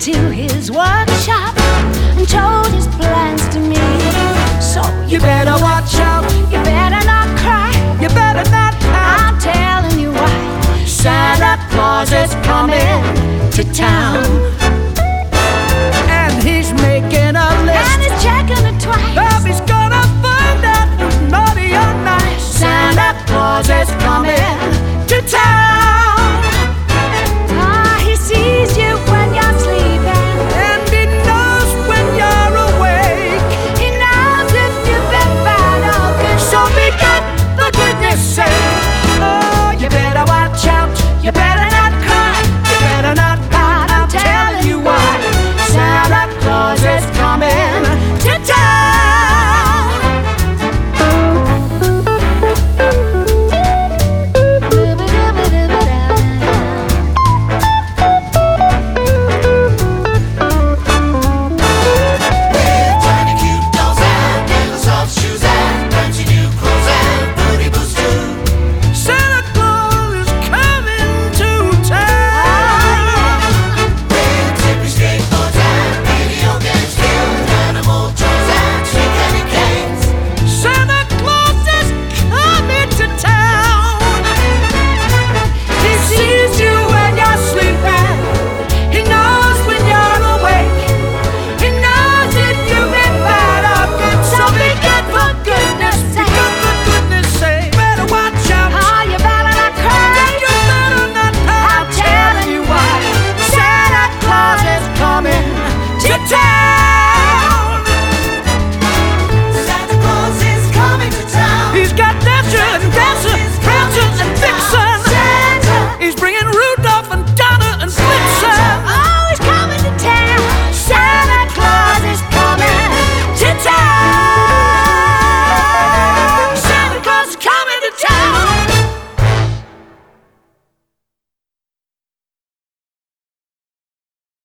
into his workshop and told his plans to me. So you better watch out, you better not cry, you better not pout. I'm telling you why. Santa Claus is coming to town.